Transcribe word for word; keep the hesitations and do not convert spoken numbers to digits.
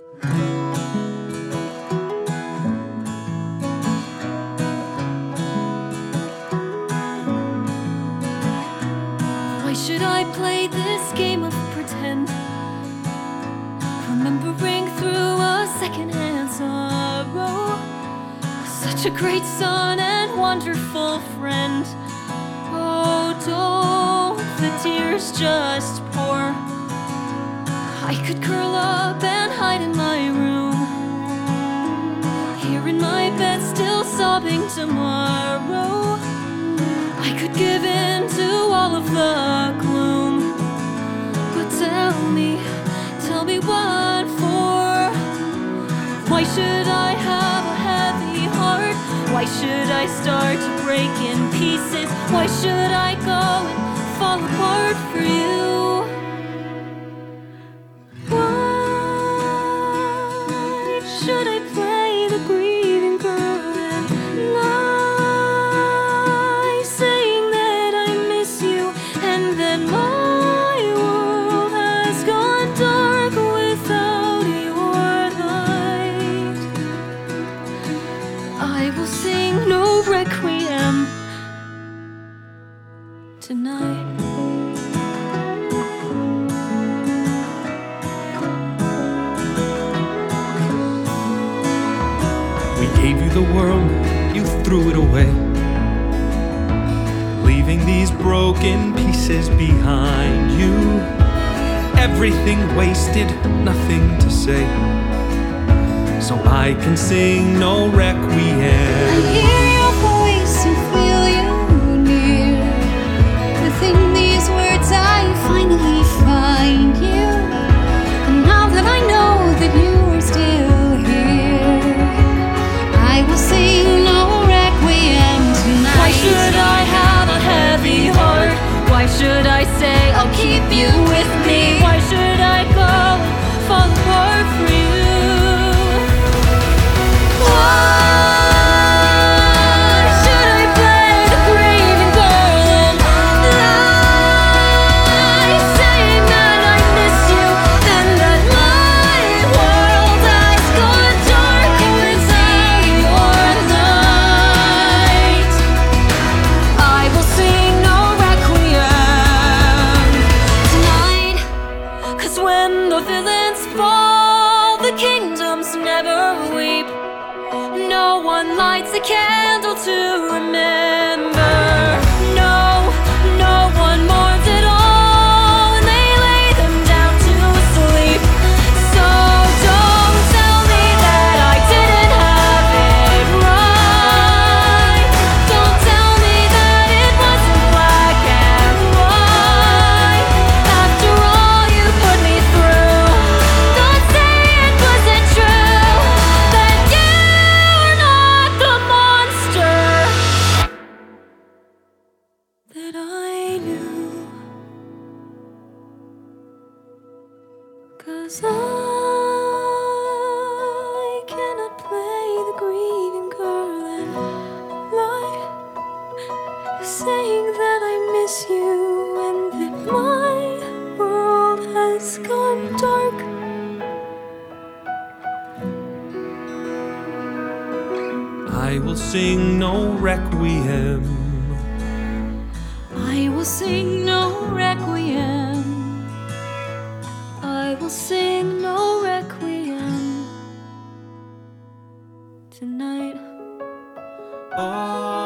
Why should I play this game of pretend? Remembering through a secondhand sorrow, such a great son and wonderful friend. Oh, don't the tears just pour? I could curl up and hide in my room, here in my bed still sobbing tomorrow. I could give in to all of the gloom, but tell me, tell me what for? Why should I have a heavy heart? Why should I start to break in pieces? Why should I go and fall apart for you? Why should I play the grieving girl and lie, saying that I miss you and that my world has gone dark without your light? I will sing no requiem tonight. We gave you the world, you threw it away, leaving these broken pieces behind you. Everything wasted, nothing to say, so I can sing no requiem. I hear your voice and feel you near. Within these words I finally find you. And now that I know that you are still here, I will sing no requiem tonight. Why should I have a heavy heart? Why should I say I'll keep you with me? Why should I go and fall apart for you? Why should I play the grieving girl and lie, saying that I miss you and that my world has gone dark without your light? I will sing no requiem tonight, 'cause when the villains fall, the kingdoms never weep. No one lights a candle to remember. No, no one mourns at all when they lay them down to sleep. So don't tell me that I didn't have it right. Don't tell me that it wasn't black and white. After all you put me through, don't say it wasn't true, that you're not the monster that I knew. 'Cause I cannot play the grieving girl and lie, saying that I miss you and that my world has gone dark. I will sing no requiem. I will sing no requiem. I will sing no requiem tonight. Oh.